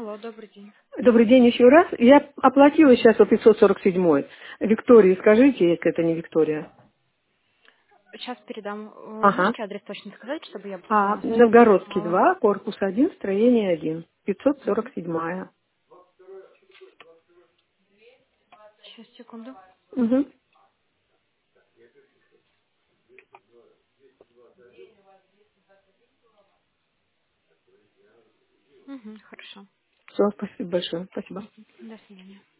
Алло, добрый день. Добрый день еще раз. Я оплатила сейчас вот 547. Виктории, скажите, если это не Виктория. Сейчас передам. Ага. Можете адрес точно сказать, чтобы я А на свой счет Новгородский знала? 2, корпус 1, строение 1. Угу. 547. Сейчас, секунду. Угу. Угу, хорошо. Все, спасибо большое. Спасибо. До свидания.